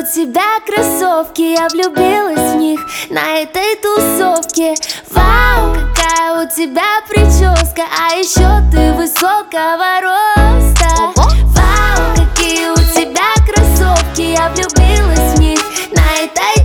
тебя кроссовки, я влюбилась в них на этой тусовке. Вау, какая у тебя прическа, а еще ты высокого роста. Вау, какие у тебя кроссовки, я влюбилась в них на этой